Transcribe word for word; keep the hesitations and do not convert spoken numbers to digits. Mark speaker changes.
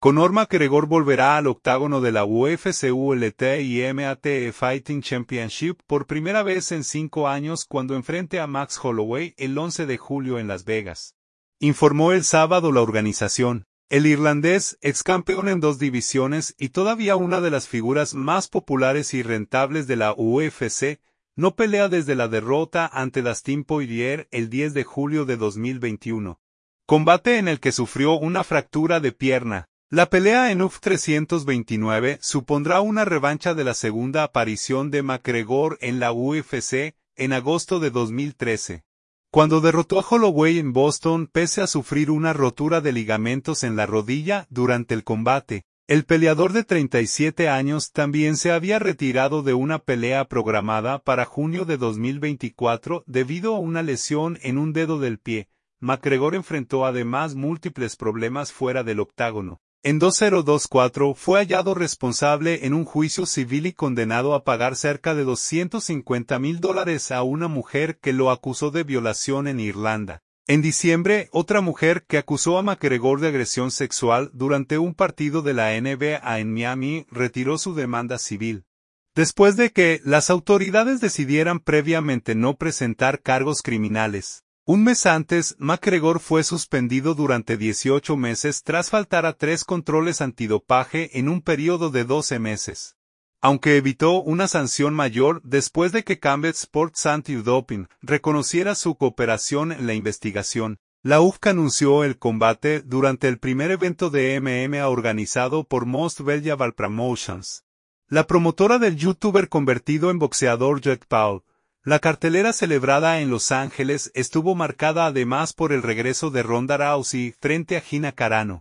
Speaker 1: Conor McGregor volverá al octágono de la U F C U L T y M A T Fighting Championship por primera vez en cinco años cuando enfrente a Max Holloway el once de julio en Las Vegas. Informó el sábado la organización. El irlandés, ex campeón en dos divisiones y todavía una de las figuras más populares y rentables de la U F C, no pelea desde la derrota ante Dustin Poirier el diez de julio de dos mil veintiuno. Combate en el que sufrió una fractura de pierna. La pelea en U F C trescientos veintinueve supondrá una revancha de la segunda aparición de McGregor en la U F C, en agosto de dos mil trece. Cuando derrotó a Holloway en Boston pese a sufrir una rotura de ligamentos en la rodilla durante el combate, el peleador de treinta y siete años también se había retirado de una pelea programada para junio de dos mil veinticuatro debido a una lesión en un dedo del pie. McGregor enfrentó además múltiples problemas fuera del octágono. En dos mil veinticuatro fue hallado responsable en un juicio civil y condenado a pagar cerca de doscientos cincuenta mil dólares a una mujer que lo acusó de violación en Irlanda. En diciembre, otra mujer que acusó a McGregor de agresión sexual durante un partido de la N B A en Miami retiró su demanda civil. Después de que las autoridades decidieran previamente no presentar cargos criminales. Un mes antes, McGregor fue suspendido durante dieciocho meses tras faltar a tres controles antidopaje en un periodo de doce meses. Aunque evitó una sanción mayor después de que Combat Sports Anti-Doping reconociera su cooperación en la investigación, la U F C anunció el combate durante el primer evento de M M A organizado por Most Valuable Promotions. La promotora del youtuber convertido en boxeador Jake Paul. La cartelera celebrada en Los Ángeles estuvo marcada además por el regreso de Ronda Rousey frente a Gina Carano.